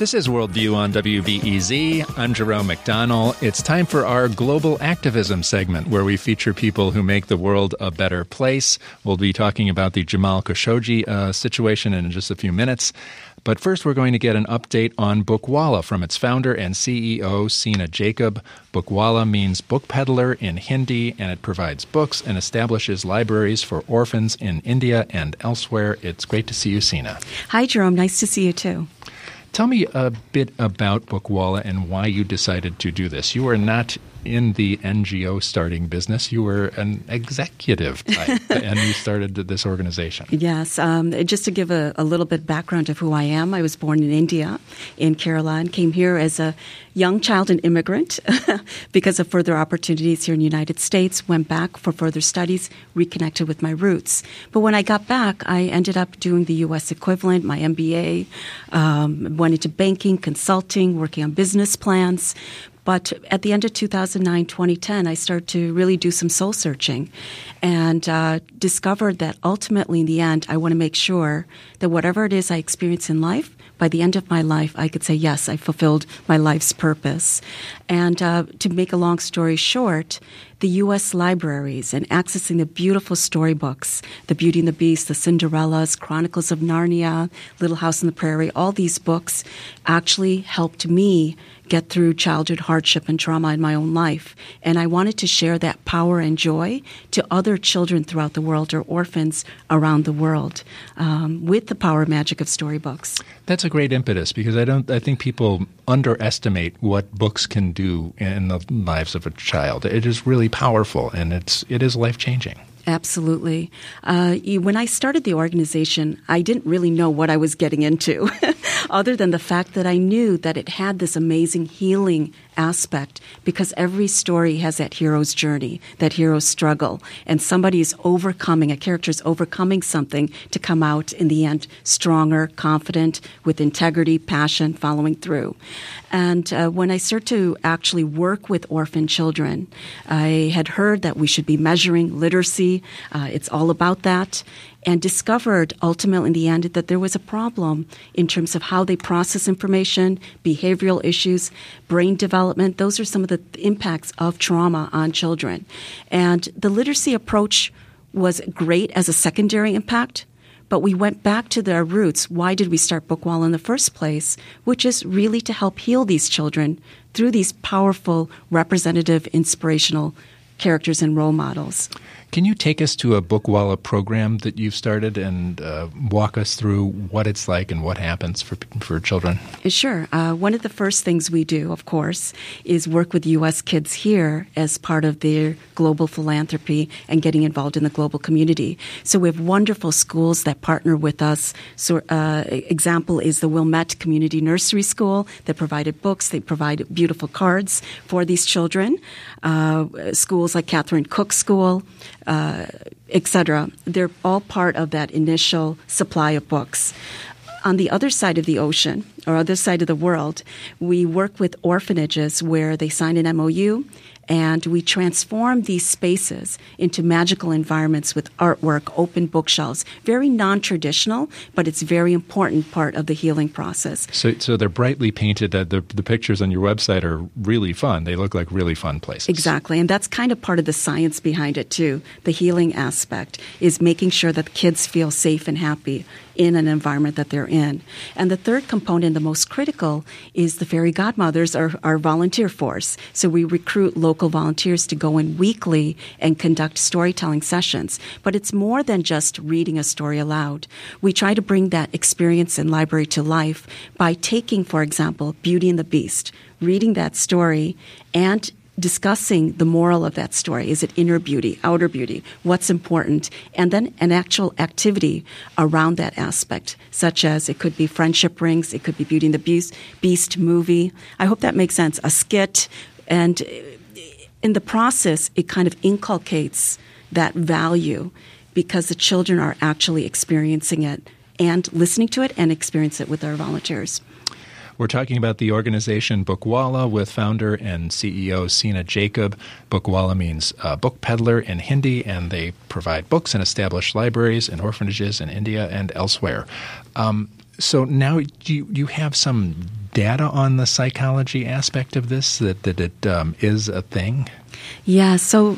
This is Worldview on WBEZ. I'm Jerome McDonnell. It's time for our Global Activism segment, where we feature people who make the world a better place. We'll be talking about the Jamal Khashoggi situation in just a few minutes. But first, we're going to get an update on Bookwala from its founder and CEO, Sina Jacob. Bookwala means book peddler in Hindi, and it provides books and establishes libraries for orphans in India and elsewhere. It's great to see you, Sina. Hi, Jerome. Nice to see you, too. Tell me a bit about Bookwala and why you decided to do this. You are not in the NGO starting business. You were an executive type, and you started this organization. Yes. Just to give a little bit background of who I am, I was born in India, in Kerala, and came here as a young child and immigrant because of further opportunities here in the United States, went back for further studies, reconnected with my roots. But when I got back, I ended up doing the U.S. equivalent, my MBA, went into banking, consulting, working on business plans. But at the end of 2009, 2010, I started to really do some soul searching and discovered that ultimately, in the end, I want to make sure that whatever it is I experience in life, by the end of my life, I could say, yes, I fulfilled my life's purpose. And to make a long story short, the U.S. libraries and accessing the beautiful storybooks, The Beauty and the Beast, The Cinderellas, Chronicles of Narnia, Little House on the Prairie, all these books actually helped me get through childhood hardship and trauma in my own life. And I wanted to share that power and joy to other children throughout the world or orphans around the world with the power and magic of storybooks. That's a great impetus because I think people underestimate what books can do in the lives of a child. It is really powerful, and it is life-changing. Absolutely. When I started the organization, I didn't really know what I was getting into, other than the fact that I knew that it had this amazing healing aspect because every story has that hero's journey, that hero's struggle, and somebody is overcoming, a character is overcoming something to come out in the end stronger, confident, with integrity, passion, following through. And when I started to actually work with orphan children, I had heard that we should be measuring literacy. It's all about that. And discovered ultimately in the end that there was a problem in terms of how they process information, behavioral issues, brain development. Those are some of the impacts of trauma on children. And the literacy approach was great as a secondary impact, but we went back to their roots. Why did we start Bookwala in the first place? Which is really to help heal these children through these powerful, representative, inspirational characters and role models. Can you take us to a Bookwala program that you've started and walk us through what it's like and what happens for children? Sure. One of the first things we do, of course, is work with U.S. kids here as part of their global philanthropy and getting involved in the global community. So we have wonderful schools that partner with us. So example is the Wilmette Community Nursery School that provided books. They provide beautiful cards for these children. Schools like Catherine Cook School, etc. They're all part of that initial supply of books. On the other side of the ocean, or other side of the world, we work with orphanages where they sign an MOU, and we transform these spaces into magical environments with artwork, open bookshelves. Very non-traditional, but it's a very important part of the healing process. So they're brightly painted. The pictures on your website are really fun. They look like really fun places. Exactly, and that's kind of part of the science behind it, too. The healing aspect is making sure that the kids feel safe and happy in an environment that they're in. And the third component, the most critical, is the fairy godmothers, our volunteer force. So we recruit local volunteers to go in weekly and conduct storytelling sessions. But it's more than just reading a story aloud. We try to bring that experience in library to life by taking, for example, Beauty and the Beast, reading that story and discussing the moral of that story. Is it inner beauty, outer beauty? What's important? And then an actual activity around that aspect, such as it could be friendship rings, it could be Beauty and the Beast movie. I hope that makes sense. A skit. And in the process, it kind of inculcates that value because the children are actually experiencing it and listening to it and experience it with our volunteers. We're talking about the organization Bookwala with founder and CEO Sina Jacob. Bookwala means book peddler in Hindi, and they provide books and establish libraries and orphanages in India and elsewhere. So now you have some data on the psychology aspect of this, that it is a thing? Yeah, so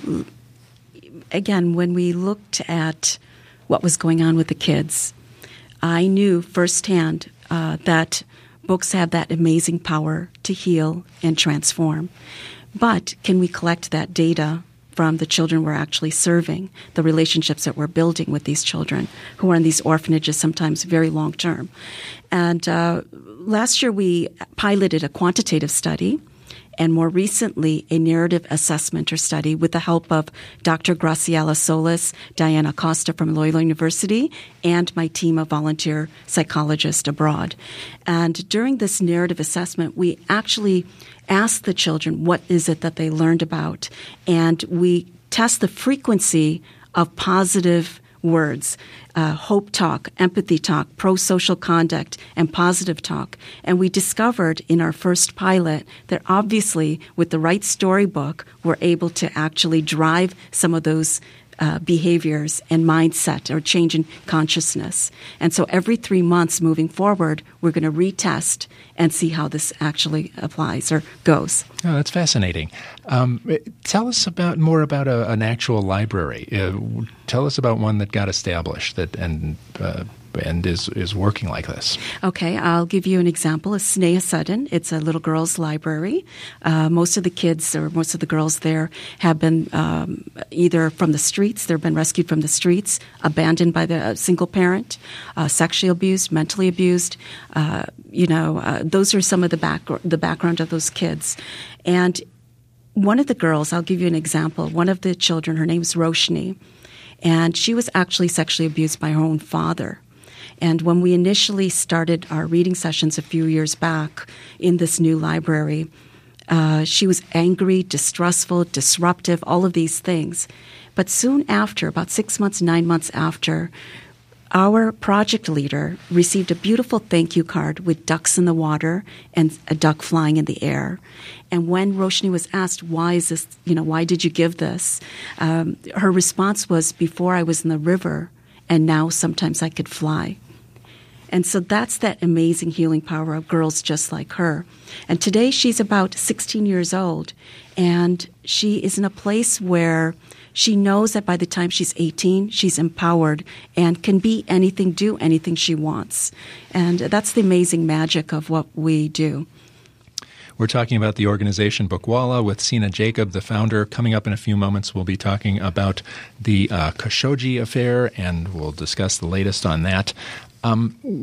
again, when we looked at what was going on with the kids, I knew firsthand that books have that amazing power to heal and transform. But can we collect that data from the children we're actually serving, the relationships that we're building with these children who are in these orphanages, sometimes very long term? And last year we piloted a quantitative study, and more recently a narrative assessment or study with the help of Dr. Graciela Solis, Diana Costa from Loyola University, and my team of volunteer psychologists abroad. And during this narrative assessment, we actually asked the children what is it that they learned about, and we test the frequency of positive words, hope talk, empathy talk, pro-social conduct, and positive talk. And we discovered in our first pilot that obviously with the right storybook, we're able to actually drive some of those behaviors and mindset or change in consciousness. And so every 3 months moving forward, we're going to retest and see how this actually applies or goes. Oh, that's fascinating. Tell us more about an actual library. Tell us about one that got established and is working like this. Okay, I'll give you an example. It's Sneha Sudden. It's a little girls' library. Most of the kids or most of the girls there have been either from the streets, they've been rescued from the streets, abandoned by the single parent, sexually abused, mentally abused. Those are some of the background of those kids. And one of the girls, I'll give you an example. One of the children, her name's Roshni, and she was actually sexually abused by her own father. And when we initially started our reading sessions a few years back in this new library, she was angry, distrustful, disruptive, all of these things. But soon after, about 6 months, 9 months after, our project leader received a beautiful thank you card with ducks in the water and a duck flying in the air. And when Roshni was asked, why is this, why did you give this? Her response was, before I was in the river, and now sometimes I could fly. And so that's that amazing healing power of girls just like her. And today she's about 16 years old, and she is in a place where she knows that by the time she's 18, she's empowered and can be anything, do anything she wants. And that's the amazing magic of what we do. We're talking about the organization Bookwala with Sina Jacob, the founder. Coming up in a few moments, we'll be talking about the Khashoggi affair, and we'll discuss the latest on that. How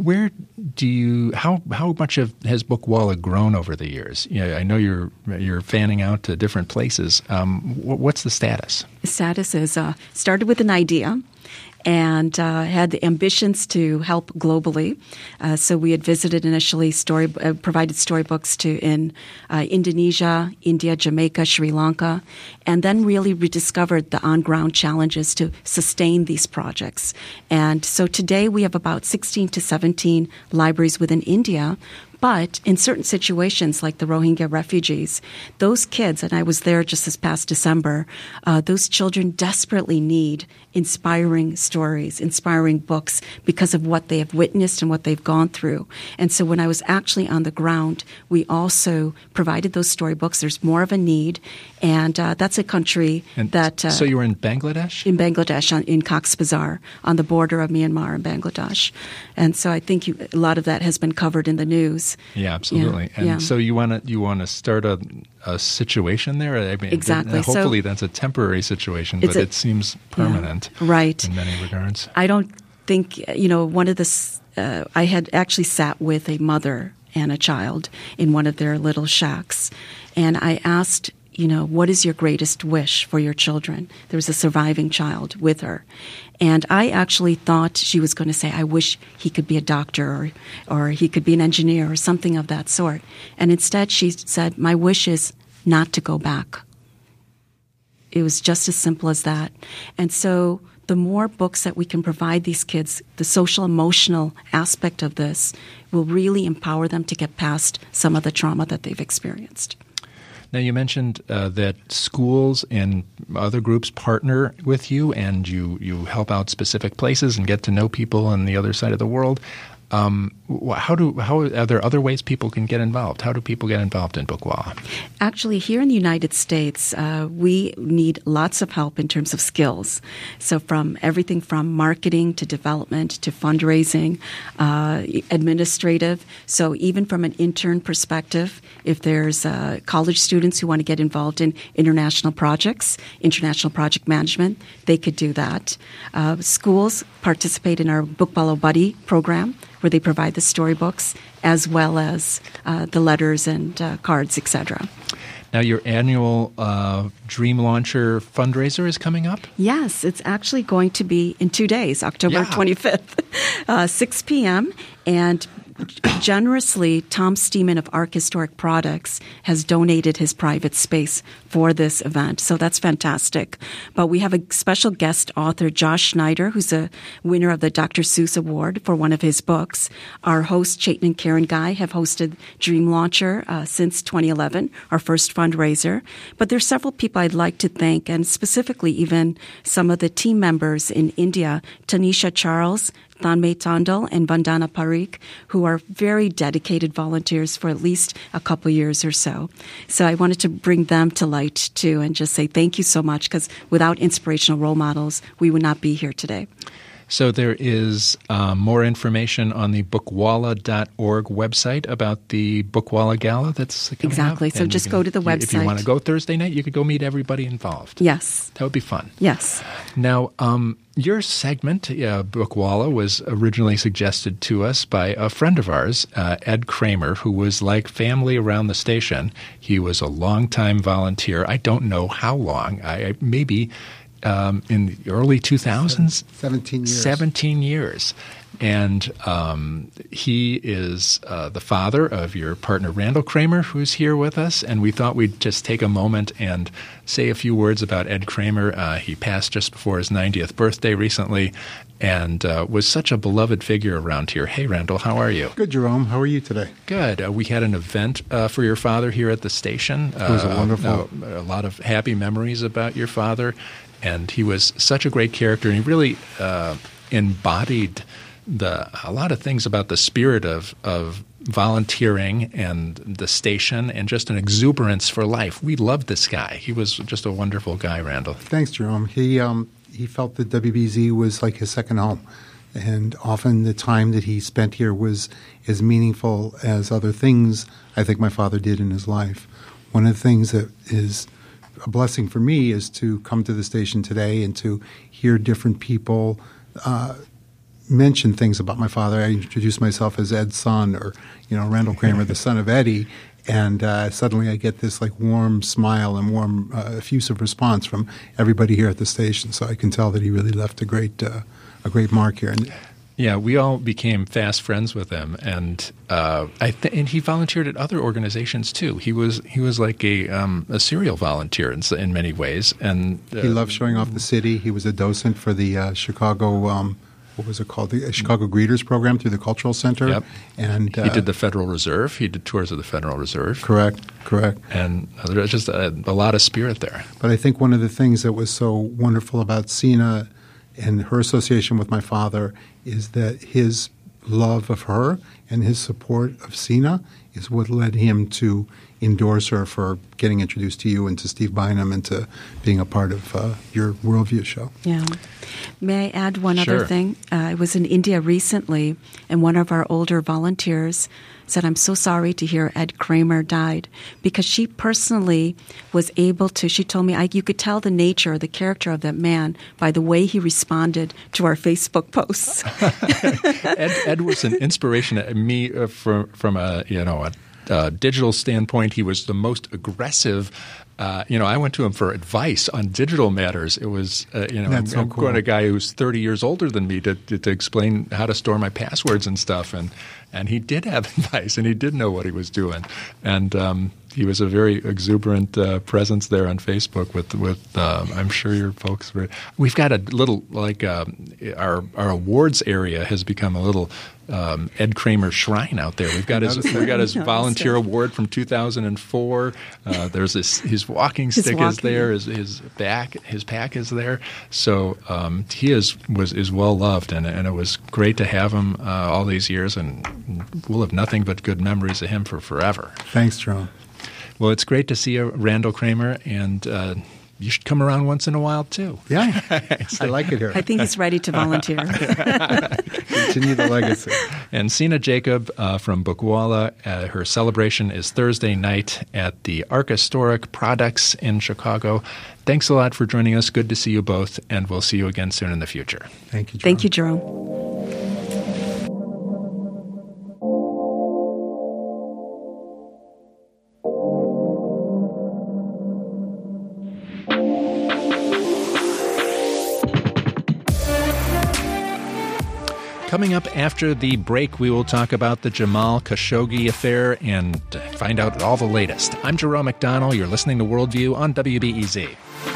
much has Bookwala grown over the years? I know you're fanning out to different places. What's the status? The status is started with an idea and had the ambitions to help globally. So we had visited initially, provided storybooks in Indonesia, India, Jamaica, Sri Lanka, and then really rediscovered the on-ground challenges to sustain these projects. And so today we have about 16 to 17 libraries within India. But in certain situations, like the Rohingya refugees, those kids, and I was there just this past December, those children desperately need inspiring stories, inspiring books because of what they have witnessed and what they've gone through. And so when I was actually on the ground, we also provided those storybooks. There's more of a need, and that's a country that... so you were in Bangladesh? In Bangladesh, in Cox's Bazar, on the border of Myanmar and Bangladesh. And so I think a lot of that has been covered in the news. Yeah, absolutely. So you want to start a situation there? I mean, exactly. Hopefully that's a temporary situation, but it seems permanent. Right. In many regards. I don't think, one of the, I had actually sat with a mother and a child in one of their little shacks, and I asked, what is your greatest wish for your children? There was a surviving child with her. And I actually thought she was going to say, I wish he could be a doctor or he could be an engineer or something of that sort. And instead she said, my wish is not to go back. It was just as simple as that. And so the more books that we can provide these kids, the social emotional aspect of this will really empower them to get past some of the trauma that they've experienced. Now, you mentioned that schools and other groups partner with you, and you help out specific places and get to know people on the other side of the world. are there other ways people can get involved? How do people get involved in Bookwalla? Actually, here in the United States, we need lots of help in terms of skills. So from everything from marketing to development to fundraising, administrative. So even from an intern perspective, if there's college students who want to get involved in international projects, international project management, they could do that. Schools participate in our Bookwalla Buddy program, where they provide the storybooks as well as the letters and cards, etc. Now, your annual Dream Launcher fundraiser is coming up? Yes, it's actually going to be in 2 days, October 25th, 6 p.m., and generously, Tom Steeman of Arc Historic Products has donated his private space for this event. So that's fantastic. But we have a special guest author, Josh Schneider, who's a winner of the Dr. Seuss Award for one of his books. Our host, Chaitan and Karen Guy, have hosted Dream Launcher since 2011, our first fundraiser. But there's several people I'd like to thank, and specifically even some of the team members in India, Tanisha Charles, Tanmay Tandal, and Vandana Parikh, who are very dedicated volunteers for at least a couple years or so. So I wanted to bring them to light, too, and just say thank you so much, because without inspirational role models, we would not be here today. So there is more information on the bookwalla.org website about the Bookwalla Gala that's coming Exactly. up. So just go to the website. If you want to go Thursday night, you could go meet everybody involved. Yes. That would be fun. Yes. Now, your segment, Bookwalla, was originally suggested to us by a friend of ours, Ed Kramer, who was like family around the station. He was a longtime volunteer. I don't know how long. Maybe in the early 2000s? 17 years. 17 years. And he is the father of your partner, Randall Kramer, who's here with us. And we thought we'd just take a moment and say a few words about Ed Kramer. He passed just before his 90th birthday recently and was such a beloved figure around here. Hey, Randall, how are you? Good, Jerome. How are you today? Good. We had an event for your father here at the station. It was wonderful. A lot of happy memories about your father. And he was such a great character, and he really embodied a lot of things about the spirit of volunteering and the station and just an exuberance for life. We loved this guy. He was just a wonderful guy, Randall. Thanks, Jerome. He felt that WBZ was like his second home, and often the time that he spent here was as meaningful as other things I think my father did in his life. One of the things that is a blessing for me is to come to the station today and to hear different people mention things about my father. I introduce myself as Ed's son, or Randall Kramer, the son of Eddie, and suddenly I get this like warm smile and warm, effusive response from everybody here at the station. So I can tell that he really left a great mark here. Yeah, we all became fast friends with him, and and he volunteered at other organizations too. He was like a serial volunteer in many ways, and he loved showing off the city. He was a docent for the Chicago. What was it called? The Chicago Greeters Program through the Cultural Center. Yep. And he did the Federal Reserve. He did tours of the Federal Reserve. Correct. And there's just a lot of spirit there. But I think one of the things that was so wonderful about Sina and her association with my father is that his love of her and his support of Sina is what led him to endorse her for getting introduced to you and to Steve Bynum and to being a part of your Worldview show. Yeah. May I add one other thing? I was in India recently, and one of our older volunteers said, I'm so sorry to hear Ed Kramer died, because she personally was able to, she told me, you could tell the nature, the character of that man by the way he responded to our Facebook posts. Ed was an inspiration to me from a digital standpoint. He was the most aggressive. I went to him for advice on digital matters. It was, I'm so cool. going to a guy who's 30 years older than me to explain how to store my passwords and stuff. And he did have advice, and he did know what he was doing. And he was a very exuberant presence there on Facebook with I'm sure your folks were. We've got a little our awards area has become a little Ed Kramer shrine out there. We've got his volunteer award from 2004. There's his walking stick is there. His pack is there. So he is well loved, and it was great to have him all these years, and we'll have nothing but good memories of him for forever. Thanks, Jerome. Well, it's great to see you, Randall Kramer, and you should come around once in a while, too. Yeah, I like it here. I think he's ready to volunteer. Continue the legacy. And Sina Jacob from Bookwalla, her celebration is Thursday night at the Arc Historic Products in Chicago. Thanks a lot for joining us. Good to see you both, and we'll see you again soon in the future. Thank you, Jerome. Thank you, Jerome. Coming up after the break, we will talk about the Jamal Khashoggi affair and find out all the latest. I'm Jerome McDonnell. You're listening to Worldview on WBEZ.